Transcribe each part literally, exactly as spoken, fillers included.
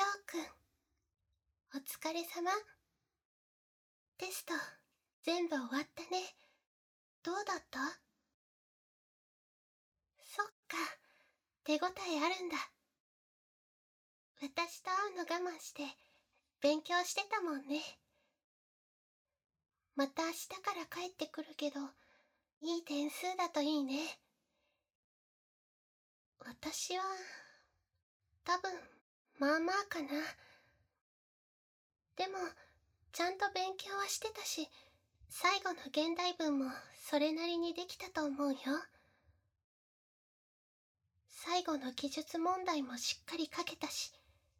くん、お疲れ様。テスト、全部終わったね。どうだった？そっか、手応えあるんだ。私と会うの我慢して、勉強してたもんね。また明日から帰ってくるけど、いい点数だといいね。私は、多分、まあまあかな。でも、ちゃんと勉強はしてたし、最後の現代文もそれなりにできたと思うよ。最後の記述問題もしっかり書けたし。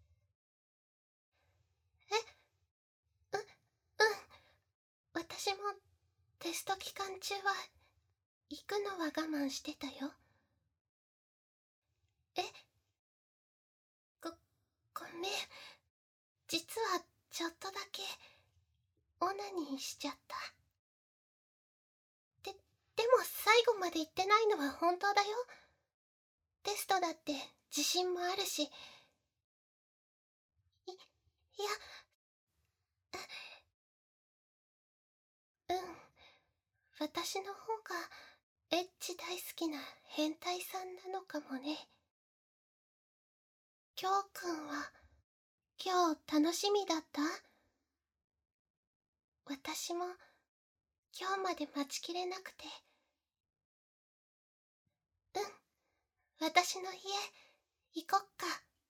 え、う、うん。私もテスト期間中は行くのは我慢してたよ。え、ご、ごめん。実はちょっとだけオナニーしちゃった。で、でも最後まで言ってないのは本当だよ。テストだって自信もあるし。い、いや、うん。私の方がエッチ大好きな変態さんなのかもね。きょうくんは今日楽しみだった？私も今日まで待ちきれなくて。うん、私の家行こっか。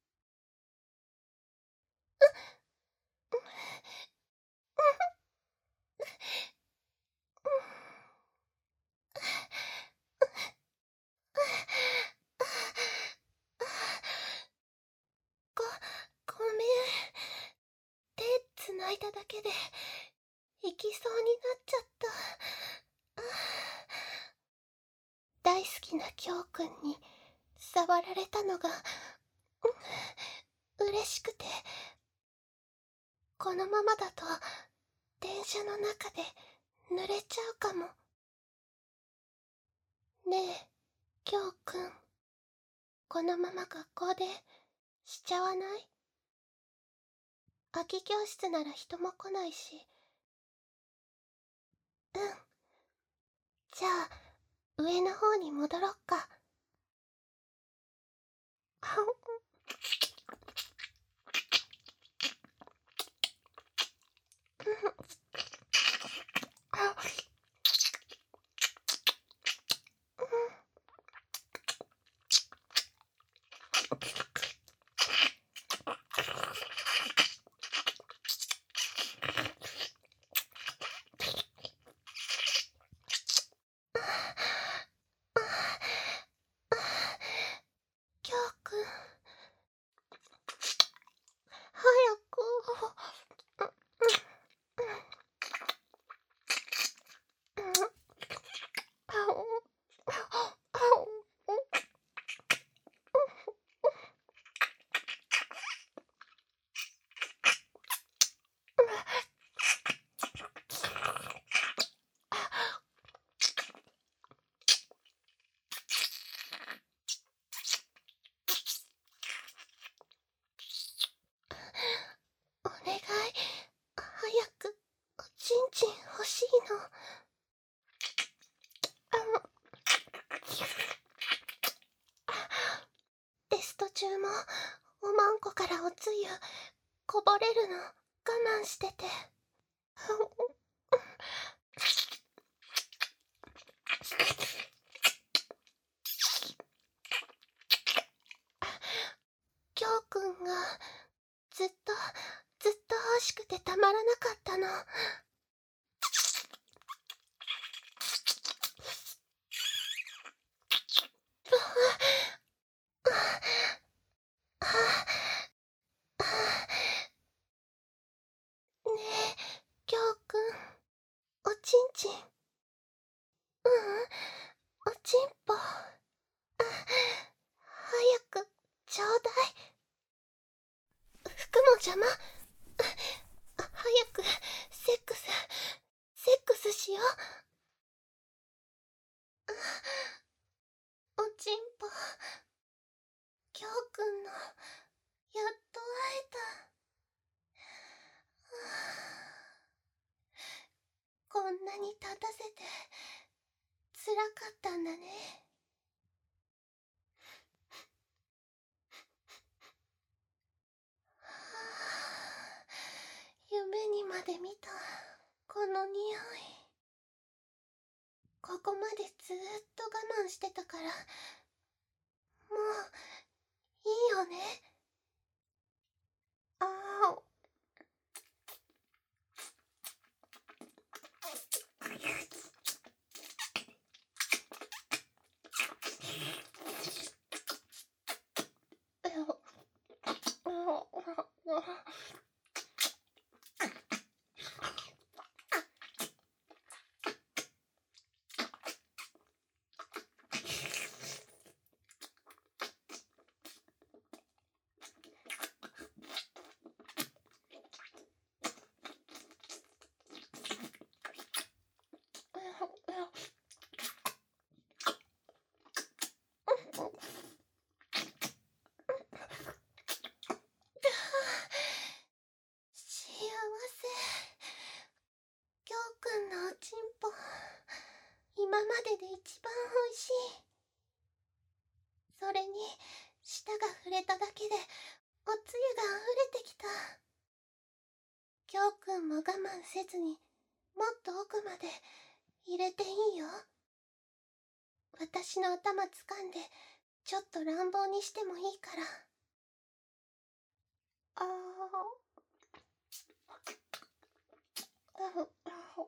ご、ごめん。手つないだだけで行きそうになっちゃった。大好きなきょうくんに触られたのが、うん、嬉しくて。このままだと電車の中で濡れちゃうかも。ねえ、きょうくん、このまま学校でしちゃわない？空き教室なら人も来ないし。うん。じゃあ、上の方に戻ろっか。きょうくん、早く。お願い、早くおちんちん欲しいの。テスト中もおまんこからおつゆこぼれるの我慢してて。きょうくんがずっとずっと欲しくてたまらなかったの。ねえ、きょうくん、おちんちん。ううん、おちんぽ。早くちょうだい。服も邪魔。早くセックスセックスしよう。おちんぽ、きょうくんのやっと会えた。はあ、こんなに立たせてつらかったんだね。はあ、夢にまで見たこの匂い。ここまでずーっと我慢してたから、もういいよね。ああ。幸せ。きょうくんのおちんぽ、今までで一番おいしい。それに舌が触れただけでおつゆが溢れてきた。きょうくんも我慢せずにもっと奥まで入れていいよ。私の頭掴んでちょっと乱暴にしてもいいから。あー。ああ。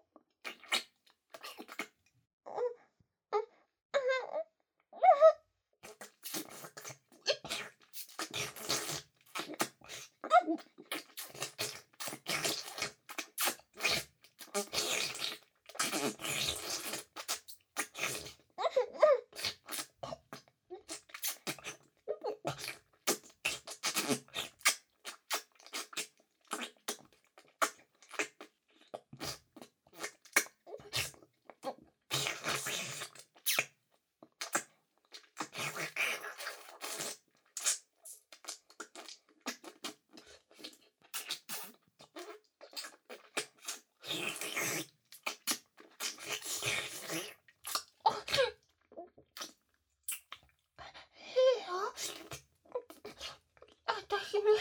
私に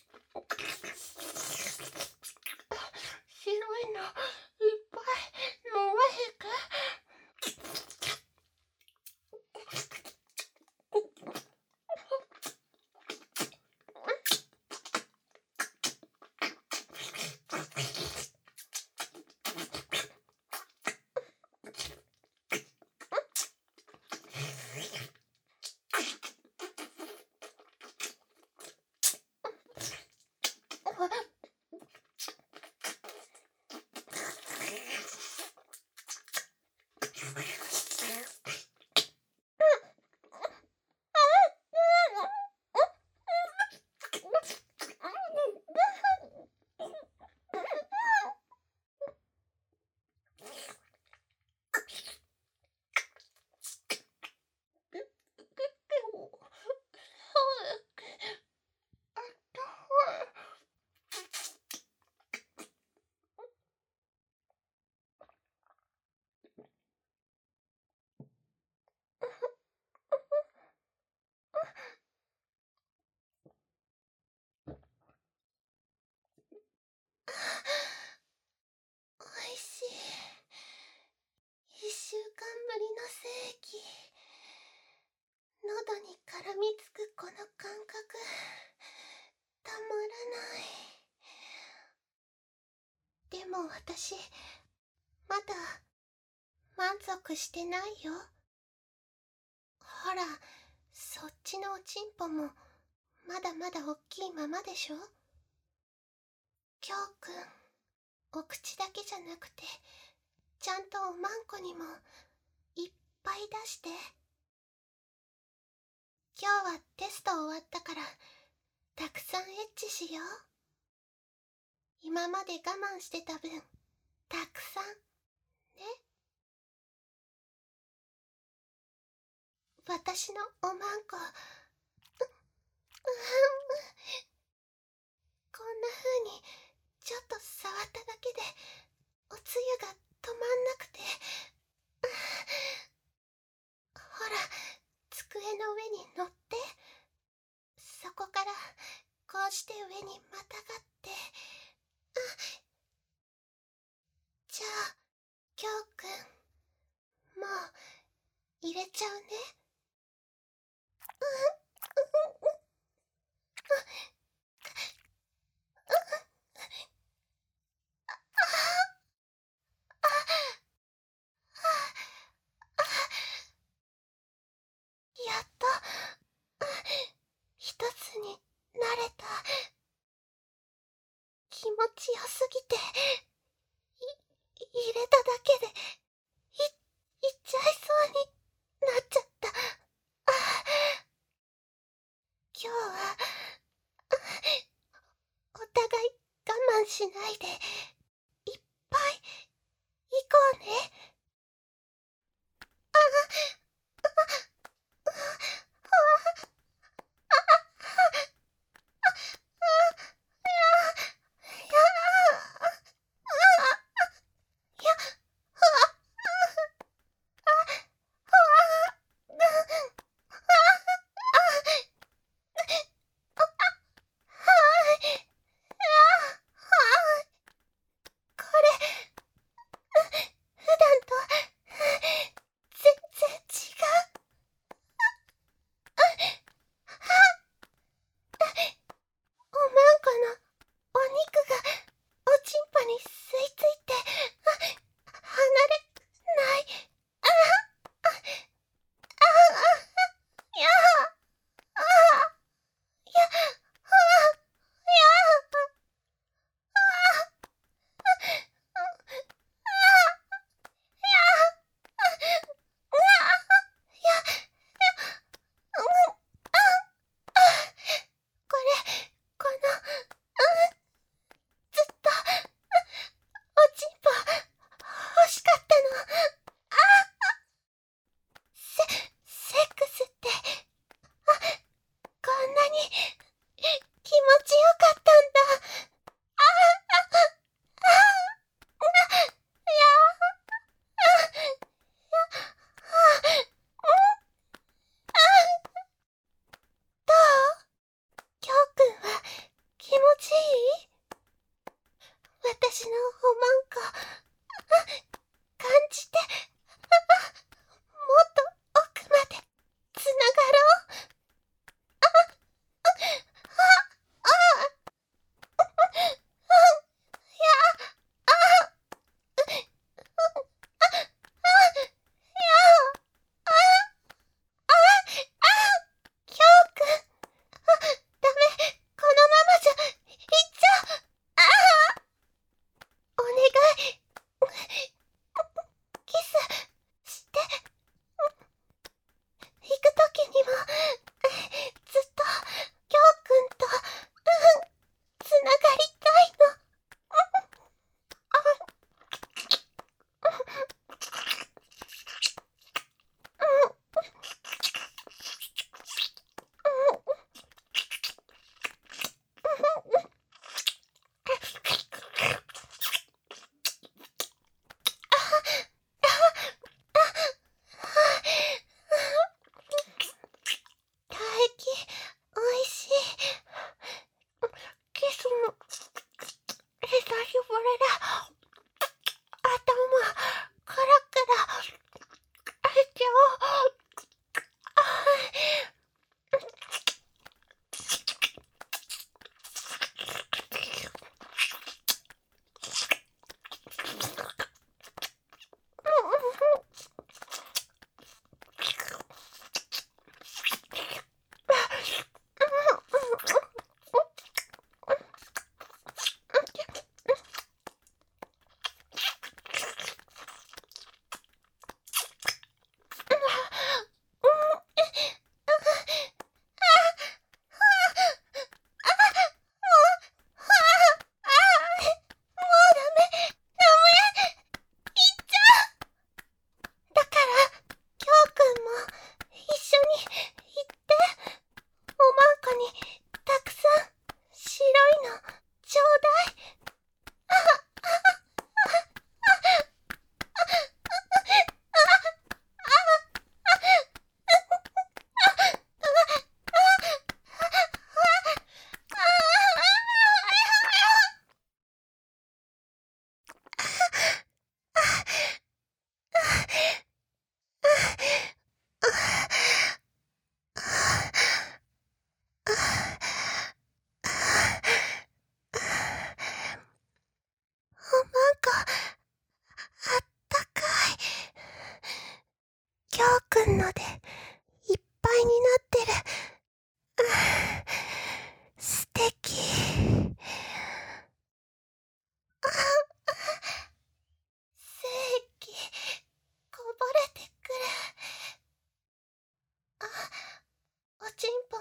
白いのいっぱい飲ませて。おいしい。一週間ぶりの精液。喉に絡みつくこの感覚、たまらない。でも私、まだ満足してないよ。ほら、そっちのおちんぽもまだまだおっきいままでしょ。きょうくん、お口だけじゃなくてちゃんとおまんこにもいっぱい出して。今日はテスト終わったからたくさんエッチしよう。今まで我慢してた分たくさんね。私のおまんこ、う、うん、 んな風にちょっと触っただけでおつゆが止まんなくて。ほら、机の上に乗って、そこからこうして上にまたがって。じゃあ、きょうくん、もう入れちゃうね。やっと一つになれた。気持ちよすぎて、い入れただけでいいっちゃいそうになっちゃった。今日はお互い我慢しないでいっぱい行こうね。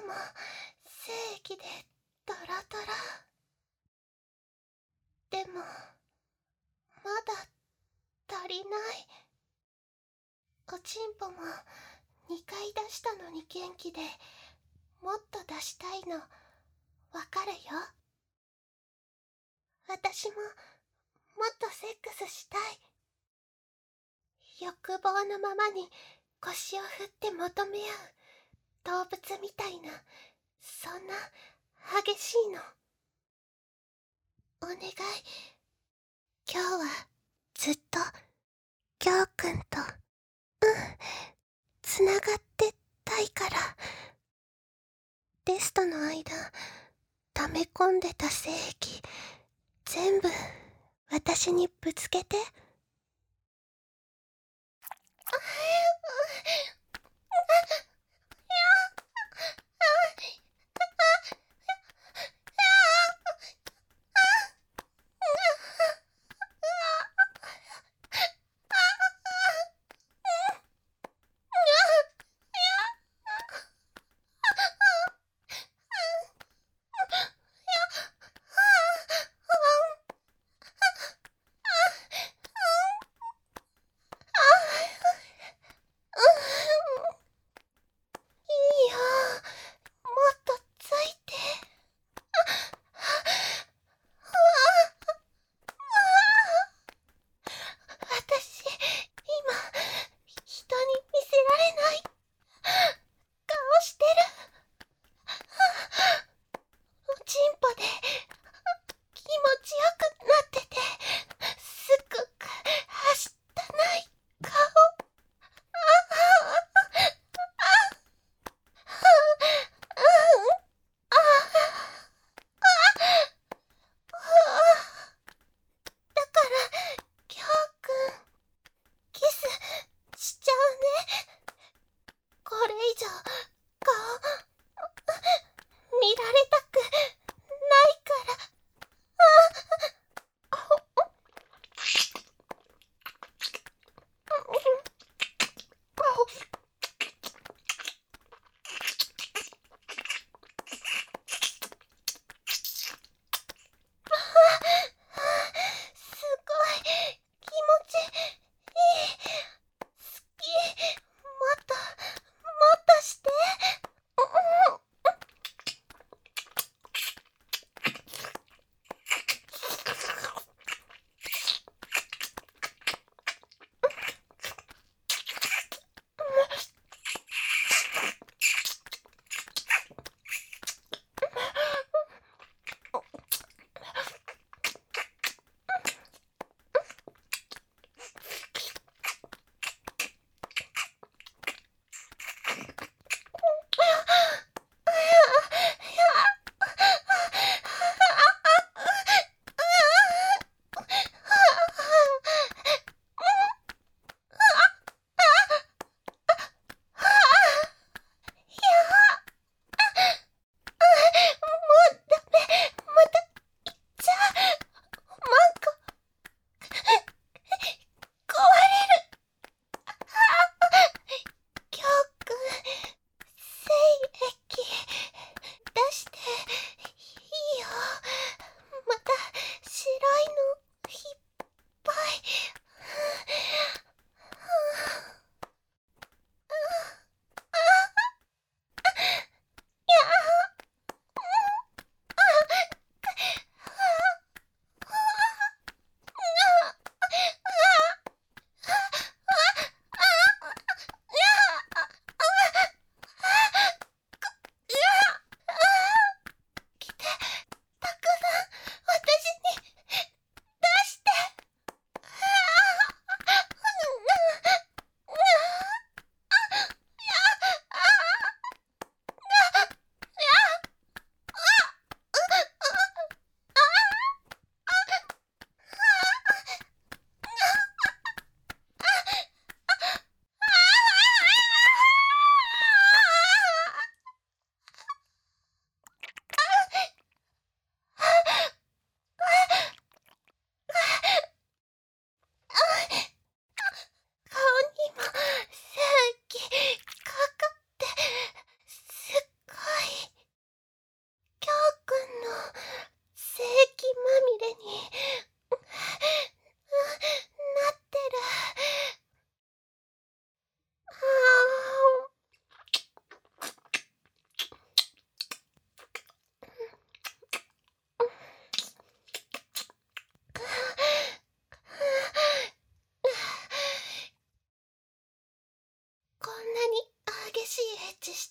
も精液でドロドロ。でもまだ足りない。おちんぽもにかい出したのに元気で、もっと出したいのわかるよ。私ももっとセックスしたい。欲望のままに腰を振って求め合う動物みたいな、そんな激しいの。お願い、今日はずっとギョウくんと、うん、つながってたいから。テストの間溜め込んでた精液全部私にぶつけて。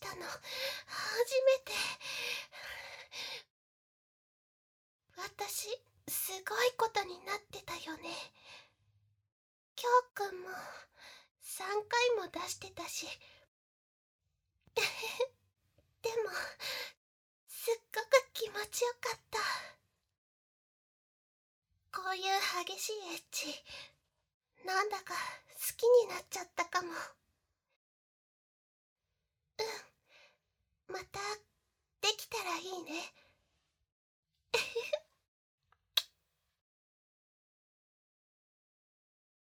たの初めて。私すごいことになってたよね。きょうくんもさんかいも出してたし。でもすっごく気持ちよかった。こういう激しいエッチ、なんだか好きになっちゃったかも。うん、またできたらいいね。